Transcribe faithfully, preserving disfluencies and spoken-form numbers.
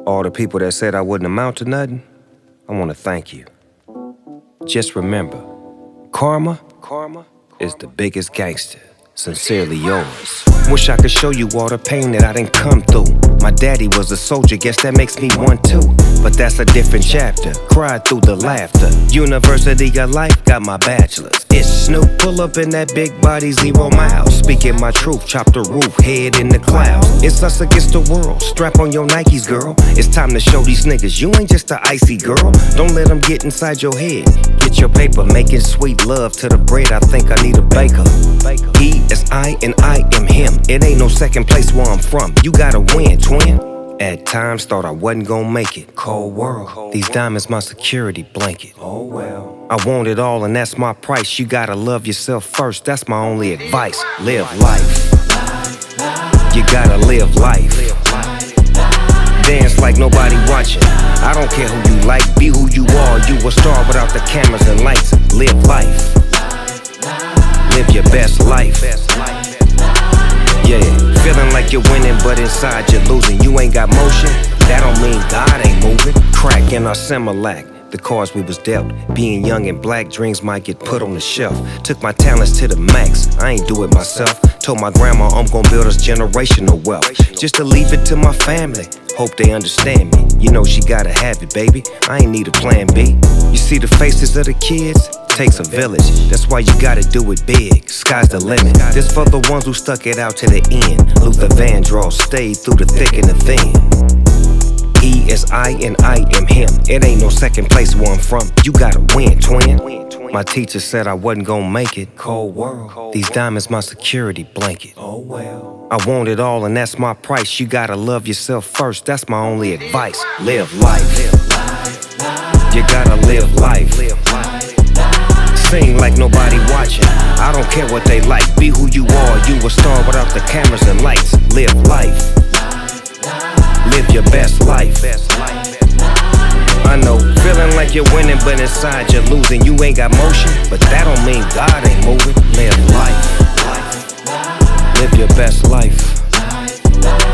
All the people that said I wouldn't amount to nothing, I want to thank you. Just remember, karma, karma is the biggest gangster. Sincerely yours. Wish I could show you all the pain that I didn't come through. My daddy was a soldier, guess that makes me one too. But that's a different chapter, cried through the laughter. University of life, got my bachelor's. It's Snoop, pull up in that big body, zero miles. Speaking my truth, chop the roof, head in the clouds. It's us against the world, strap on your Nikes, girl. It's time to show these niggas, you ain't just a icy girl. Don't let them get inside your head. Get your paper, making sweet love to the bread. I think I need a baker. He is I and I am him. It ain't no second place where I'm from. You gotta win, twin. At times thought I wasn't gonna make it. Cold world. These diamonds my security blanket. Oh well. I want it all and that's my price. You gotta love yourself first. That's my only advice. Live life. You gotta live life. Dance like nobody watching. I don't care who you like. Be who you are. You a star without the cameras and lights. Live life. Live your best life. Yeah, feeling like you're winning, but inside you're losing. You ain't got motion, that don't mean God ain't moving. Crack in our Similac, the cards we was dealt. Being young and black, dreams might get put on the shelf. Took my talents to the max, I ain't do it myself. Told my grandma I'm gon' build us generational wealth. Just to leave it to my family, hope they understand me. You know she gotta have it, baby, I ain't need a plan B. You see the faces of the kids? Takes a village, that's why you gotta do it big. Sky's the limit. This for the ones who stuck it out to the end. Luther Vandross stayed through the thick and the thin. He is I and I am him. It ain't no second place where I'm from. You gotta win, twin. My teacher said I wasn't gonna make it. Cold world. These diamonds my security blanket. Oh well. I want it all and that's my price. You gotta love yourself first. That's my only advice. Live life. You gotta live life. Sing like nobody watching. I don't care what they like. Be who you are. You a star without the cameras and lights. Live life. Live your best life. I know, feeling like you're winning, but inside you're losing. You ain't got motion, but that don't mean God ain't moving. Live life. Live your best life.